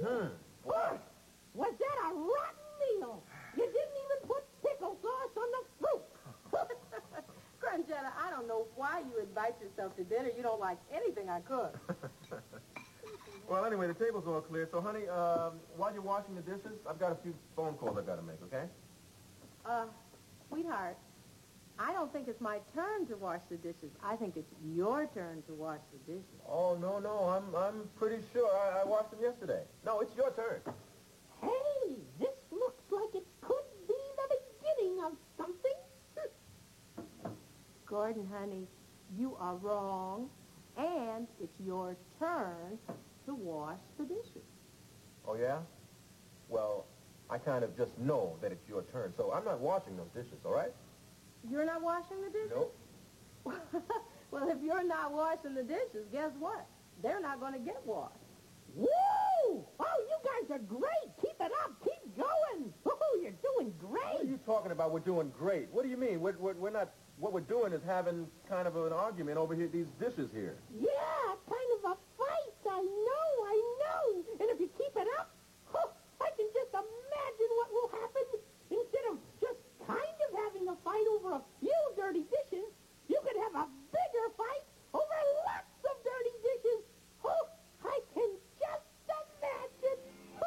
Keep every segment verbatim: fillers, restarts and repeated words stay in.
Hmm. What? Was that a rotten meal? You didn't even put pickle sauce on the fruit. Grandjetta, I don't know why you invite yourself to dinner. You don't like anything I cook. Well, anyway, the table's all clear. So, honey, um, while you're washing the dishes, I've got a few phone calls I've got to make, okay? Uh, sweetheart, I don't think it's my turn to wash the dishes. I think it's your turn to wash the dishes. Oh, no, no, I'm I'm pretty sure I, I washed them yesterday. No, it's your turn. Hey, this looks like it could be the beginning of something. Gordon, honey, you are wrong, and it's your turn to wash the dishes. Oh, yeah? Well, I kind of just know that it's your turn, so I'm not washing those dishes, all right? You're not washing the dishes? Nope. Well, if you're not washing the dishes, guess what? They're not going to get washed. Woo! Oh, you guys are great. Keep it up. Keep going. Oh, you're doing What are great. you talking about? We're doing great. What do you mean? We're, we're, we're not... What we're doing is having kind of an argument over here, these dishes here. Yeah, kind of a fight. I know, I know. And if you keep it up, oh, I can just imagine what will happen. Instead of just kind of having a fight over a few dirty dishes, you could have a bigger fight over lots of dirty dishes. Oh, I can just imagine.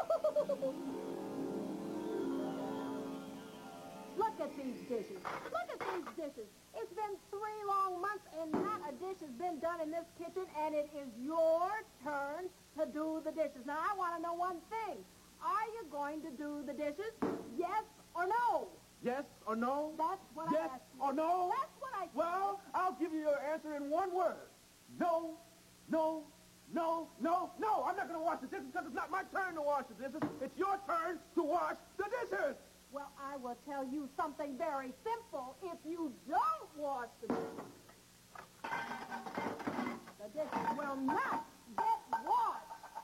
Look at these dishes. Look at these dishes. It's been three long months and not a dish has been done in this kitchen, and it is your turn to do the dishes. Now, I want to know one thing. Are you going to do the dishes? Yes or no? Yes or no? That's what I Yes asked you. or no? That's what I said. Well, I'll give you your answer in one word. No, no, no, no, no. I'm not going to wash the dishes because it's not my turn to wash the dishes. It's your turn to wash the dishes. Well, I will tell you something very simple. If you don't wash the dishes, the dishes will not get washed.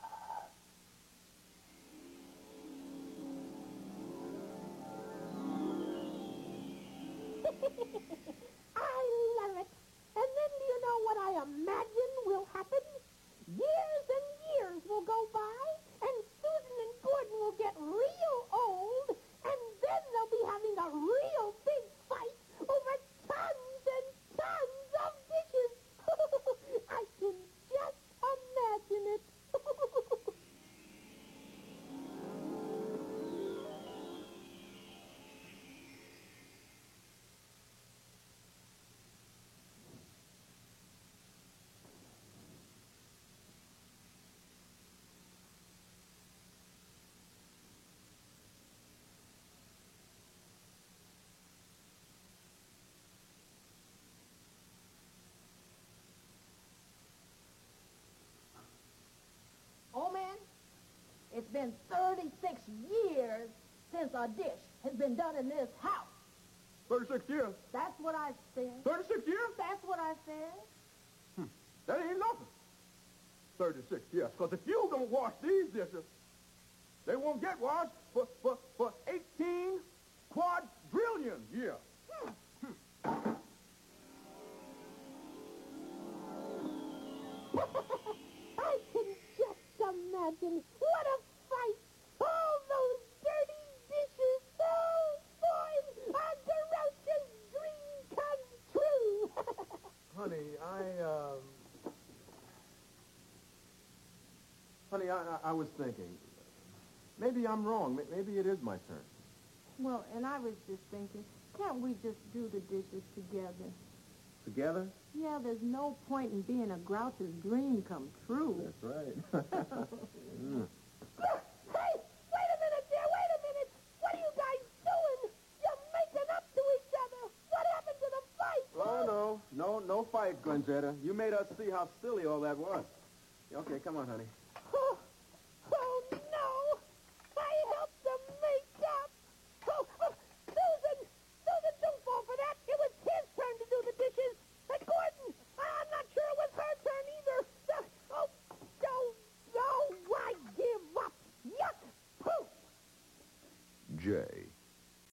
I love it. And then do you know what I imagine will happen? Years and years will go by, and Susan and Gordon will get real old, and then they'll be having a real big fight over tons and tons of dishes. I can just imagine it. Oh, man, it's been thirty-six years since a dish has been done in this house. thirty-six years. That's what I said. thirty-six years? That's what I said. That ain't nothing. thirty-six years. Because if you don't wash these dishes, they won't get washed for, for, for eighteen quadrillion years. I can just imagine. What a fight. All those dirty dishes. Oh, boy, a DeRoche's dream come true. Honey, I, um... Honey, I, I, I was thinking. Maybe I'm wrong. May- Maybe it is my turn. Well, and I was just thinking, can't we just do the dishes together? Together? Yeah, there's no point in being a grouch's dream come true. That's right. Mm. Hey, wait a minute there, wait a minute. What are you guys doing? You're making up to each other. What happened to the fight? Oh, no. No, no fight, Granzetta. You made us see how silly all that was. Okay, come on, honey.